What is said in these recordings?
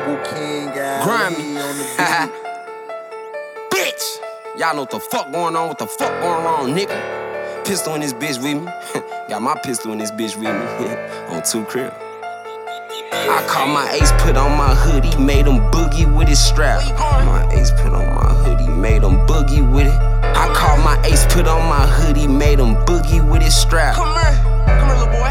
Jungle King guy. Grimy. On the beat. Bitch! Y'all know what the fuck going on, what the fuck going wrong, nigga. Pistol in this bitch with me. Got my pistol in this bitch with me. On 2 crib. I call my ace, put on my hoodie, made him boogie with his strap. My ace put on my hoodie, made him boogie with it. I call my ace, put on my hoodie, made him boogie with his strap. Come here, little boy.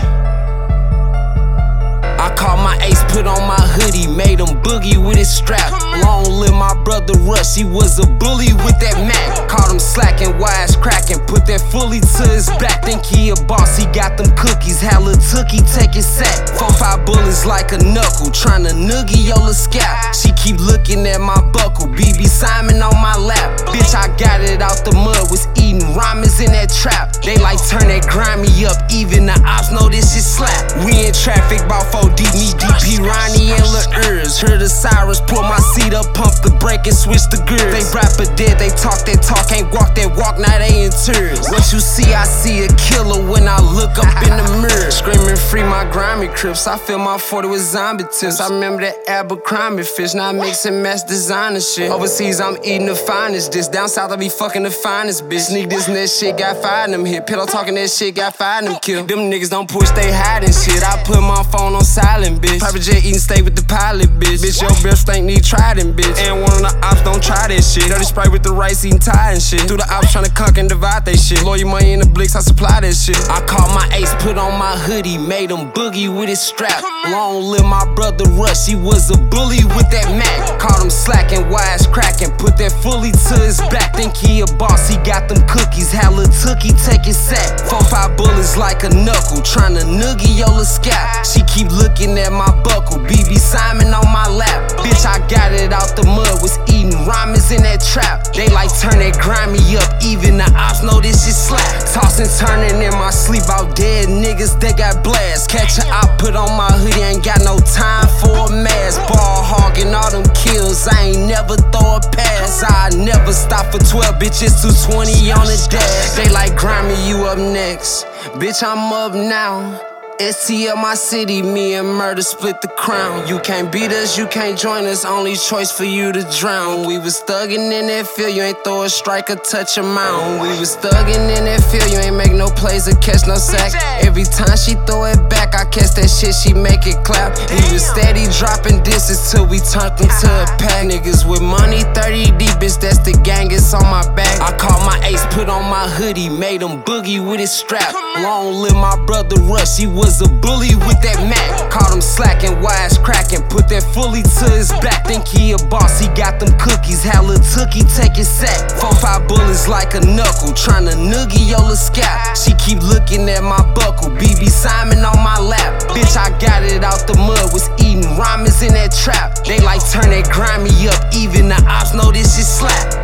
I call my ace, put on my hoodie, made him boogie with his strap. Long live my brother Russ, he was a bully with that Mac. Caught him slacking, wise cracking, put that fully to his back. Think he a boss, he got them cookies, hella tookie, take his sack. 4-5 bullets like a knuckle, tryna noogie Yola scalp. She keep looking at my buckle, BB Simon on my lap. Bitch, I got it out the mud, was eating ramen in that trap. They like turn that grimy up, even the ops know this is slap. We in traffic, bout 4 deep, me DP, Ronnie and Lil Urs. Heard the sirens, pull my seat up, pump the brake and switch the gears. They rap a dead, they talk that talk, ain't walk that walk, now they in tears. What you see, I see a killer when I look up in the mirror. Screaming free my grimy crips, I feel my 40 with zombie tips. I remember that Abercrombie fish, now I mix and match designer shit. Overseas, I'm eating the finest dish. Down south, I be fucking the finest bitch. Sneak this and that shit, got fired in them hit. Pillow talking that shit, got fired in them kill. Them niggas don't push, they hiding shit. I put my phone on silent, bitch. Private jet eating steak with the pilot, bitch. Bitch, your breath stink, need trident, bitch. And one of the ops don't try that shit. Dirty spray with the rice, eating tie and shit. Through the ops tryna conquer and divide they shit. Lawyer money in the blicks, I supply that shit. I call my ace, put on my hoodie, made him boogie with his strap. Long live my brother Russ, he was a bully with that Mac. Caught him slacking, wise cracking, put that fully to his back. Think he a boss, he got them cookies, hella tookie, take his sack. 4-5 bullets like a knuckle, tryna noogie Yola scalp. She keep looking at my buckle, BB Simon on my lap. Bitch, I got it out the mud, was eating ramen in that trap. They like turn that grimy up, even the ops know this is slap. Tossing, turning in my sleep, out dead niggas, they got blast. Catch a op, put on my hoodie, ain't got no time for a mask. Ball hogging all them kills, I ain't never throw a pass. I never stop for 12 bitches, 220 on the dash. They like grimy, you up next. Bitch, I'm up now. STL my city, me and Murder split the crown. You can't beat us, you can't join us, only choice for you to drown. We was thuggin' in that field, you ain't throw a strike or touch a mound. We was thuggin' in that field, you ain't make no plays or catch no sack. Every time she throw it back, I catch that shit, she make it clap. We was steady dropping disses till we turned them to a pack. Niggas with money, 30 deep, bitch, that's the gang, it's on my back. I call my ace, put on my hoodie, made him boogie with his strap. Long live my brother Russ, he was a bully with that Mac. Caught him slacking, wise cracking, put that fully to his back. Think he a boss, he got them cookies, hella tookie, take his sack. 4-5 bullets like a knuckle, tryna noogie Yola scalp. She keep looking at my buckle, BB Simon on my lap. Bitch, I got it out the mud, was eating ramen in that trap. They like turn that grimy up, even the ops know this is slap.